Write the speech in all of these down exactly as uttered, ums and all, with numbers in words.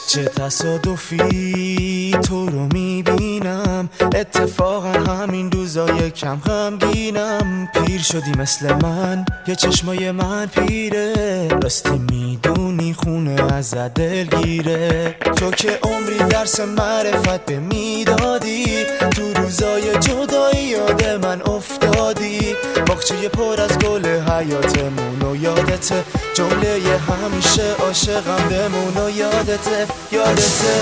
چه تصادفی تو رو میبینم، اتفاقا همین روزای کم غمگینم. پیر شدی مثل من، یه چشمای من پیره، راستی میدونی خونه از دلگیره. تو که عمری درس معرفت به میدادی، تو روزای جدایی یاد من افتادی. باغچه پر از گل حیاتمون و یادته، جمله همیشه عاشقم بمون و یادته یادته.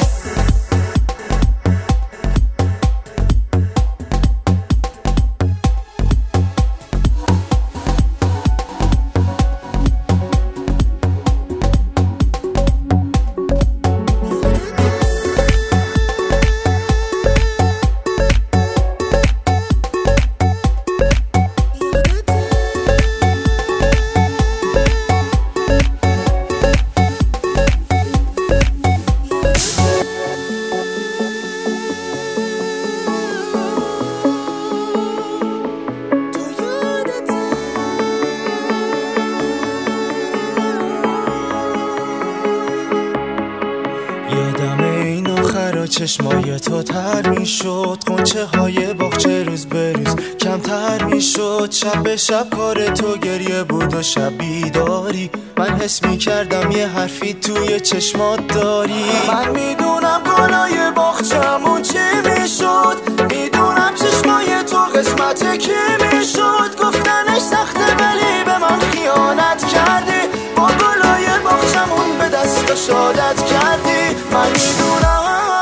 یادم این آخرا چشمای تو تر می شد، قنچه های باغچه روز به روز کمتر می شد. شب به شب کار تو گریه بود و شب بیداری، من حس می کردم یه حرفی توی چشمات داری. من میدونم گلای باغچمون چی می شد، میدونم چشمای تو قسمت کی می شد. گفتنش سخته ولی به من خیانت کردی، با گلای باغچمون به دست شادت کردی. من میدونم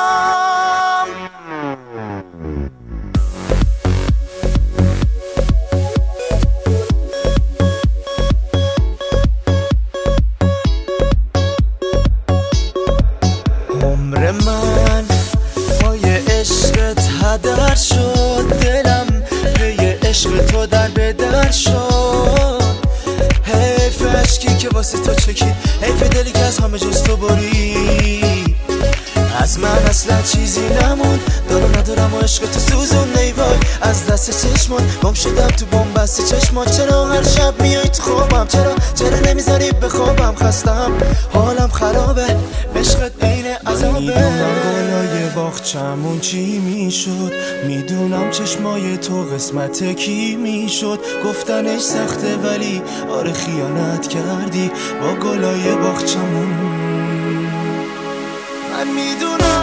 عمر من پای عشقت هدر شد، دلم پی عشق تو در به در شد. حیف عشقی که واسه تو چکید، حیف دلی که از همه جز تو برید. از من اصلا چیزی نمون، دارم ندارم و عشق تو سوزون نیوای. از دست چشمات گم شدم تو بن‌بست چشمات. چرا هر شب میای تو خوابم، چرا چرا نمیذاری بخوابم؟ خستم حالم خرابه، عشقت عین عذابه. میدونم گلای باغچمون چی میشد، میدونم چشمای تو قسمت کی میشد. گفتنش سخته ولی آره خیانت کردی با گلای باغچمون. من میدونم